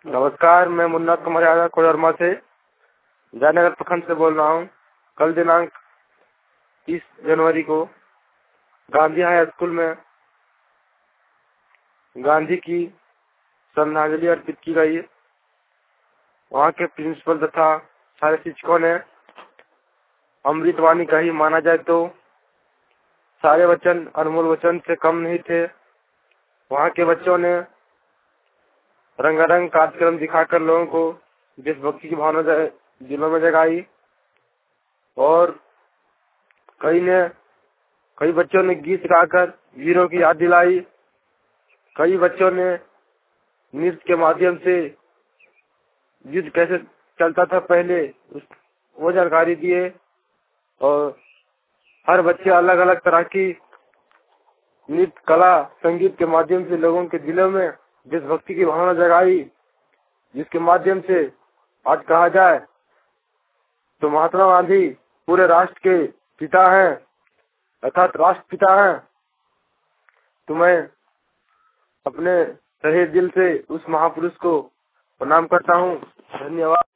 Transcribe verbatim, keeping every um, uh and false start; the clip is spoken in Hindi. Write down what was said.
नमस्कार, मैं मुन्ना कुमार यादव कोडरमा से जयनगर प्रखंड से बोल रहा हूँ। कल दिनांक तीस जनवरी को गांधी हाई स्कूल में गांधी की श्रद्धांजलि अर्पित की गई। वहाँ के प्रिंसिपल तथा सारे शिक्षकों ने अमृतवाणी कही। माना जाए तो सारे वचन अनमोल वचन से कम नहीं थे। वहाँ के बच्चों ने रंगारंग कार्यक्रम दिखाकर लोगों को देशभक्ति की भावना दिलों में जगाई और कई ने कई बच्चों ने गीत गाकर वीरों की याद दिलाई। कई बच्चों ने नृत्य के माध्यम से युद्ध कैसे चलता था पहले उस वो जानकारी दिए और हर बच्चे अलग अलग तरह की नृत्य कला संगीत के माध्यम से लोगों के दिलों में देशभक्ति की भावना जगाई, जिसके माध्यम से आज कहा जाए तो महात्मा गांधी पूरे राष्ट्र के पिता हैं अर्थात राष्ट्रपिता हैं। तो मैं अपने तहे दिल से उस महापुरुष को प्रणाम करता हूँ। धन्यवाद।